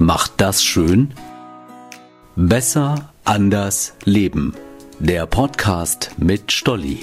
Macht das schön? Besser, anders, leben. Der Podcast mit Stolli.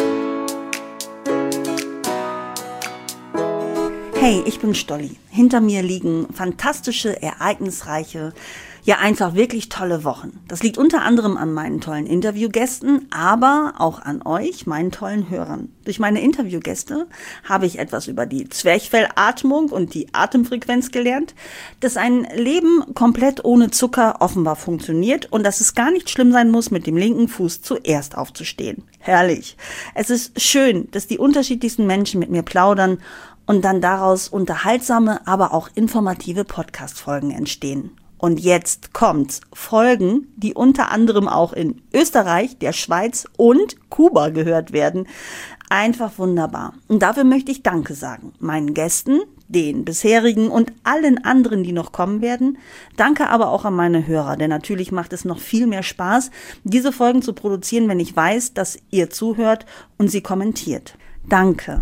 Hey, ich bin Stolli. Hinter mir liegen fantastische, ereignisreiche, ja einfach wirklich tolle Wochen. Das liegt unter anderem an meinen tollen Interviewgästen, aber auch an euch, meinen tollen Hörern. Durch meine Interviewgäste habe ich etwas über die Zwerchfellatmung und die Atemfrequenz gelernt, dass ein Leben komplett ohne Zucker offenbar funktioniert und dass es gar nicht schlimm sein muss, mit dem linken Fuß zuerst aufzustehen. Herrlich. Es ist schön, dass die unterschiedlichsten Menschen mit mir plaudern und dann daraus unterhaltsame, aber auch informative Podcast-Folgen entstehen. Und jetzt kommt's. Folgen, die unter anderem auch in Österreich, der Schweiz und Kuba gehört werden. Einfach wunderbar. Und dafür möchte ich Danke sagen. Meinen Gästen, den bisherigen und allen anderen, die noch kommen werden. Danke aber auch an meine Hörer, denn natürlich macht es noch viel mehr Spaß, diese Folgen zu produzieren, wenn ich weiß, dass ihr zuhört und sie kommentiert. Danke.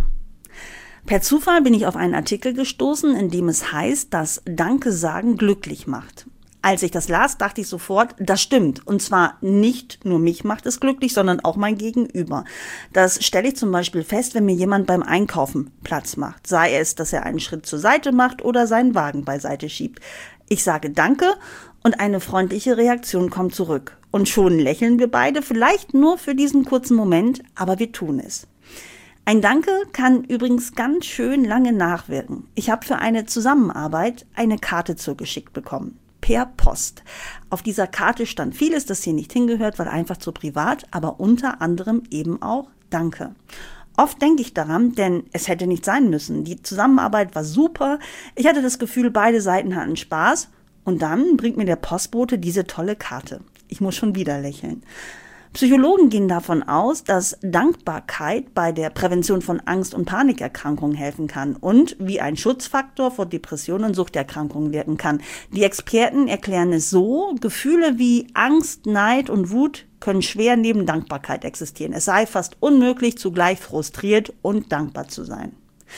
Per Zufall bin ich auf einen Artikel gestoßen, in dem es heißt, dass Danke sagen glücklich macht. Als ich das las, dachte ich sofort, das stimmt. Und zwar nicht nur mich macht es glücklich, sondern auch mein Gegenüber. Das stelle ich zum Beispiel fest, wenn mir jemand beim Einkaufen Platz macht. Sei es, dass er einen Schritt zur Seite macht oder seinen Wagen beiseite schiebt. Ich sage Danke und eine freundliche Reaktion kommt zurück. Und schon lächeln wir beide, vielleicht nur für diesen kurzen Moment, aber wir tun es. Ein Danke kann übrigens ganz schön lange nachwirken. Ich habe für eine Zusammenarbeit eine Karte zugeschickt bekommen. Per Post. Auf dieser Karte stand vieles, das hier nicht hingehört, weil einfach zu privat, aber unter anderem eben auch Danke. Oft denke ich daran, denn es hätte nicht sein müssen. Die Zusammenarbeit war super. Ich hatte das Gefühl, beide Seiten hatten Spaß. Und dann bringt mir der Postbote diese tolle Karte. Ich muss schon wieder lächeln. Psychologen gehen davon aus, dass Dankbarkeit bei der Prävention von Angst- und Panikerkrankungen helfen kann und wie ein Schutzfaktor vor Depressionen und Suchterkrankungen wirken kann. Die Experten erklären es so: Gefühle wie Angst, Neid und Wut können schwer neben Dankbarkeit existieren. Es sei fast unmöglich, zugleich frustriert und dankbar zu sein.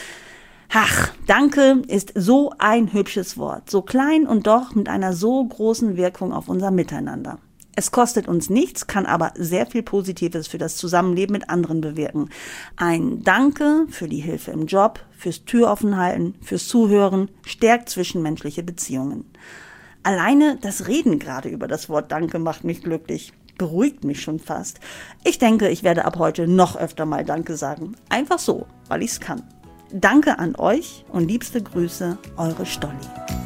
Ach, Danke ist so ein hübsches Wort, so klein und doch mit einer so großen Wirkung auf unser Miteinander. Es kostet uns nichts, kann aber sehr viel Positives für das Zusammenleben mit anderen bewirken. Ein Danke für die Hilfe im Job, fürs Türoffenhalten, fürs Zuhören, stärkt zwischenmenschliche Beziehungen. Alleine das Reden gerade über das Wort Danke macht mich glücklich, beruhigt mich schon fast. Ich denke, ich werde ab heute noch öfter mal Danke sagen. Einfach so, weil ich's kann. Danke an euch und liebste Grüße, eure Stolli.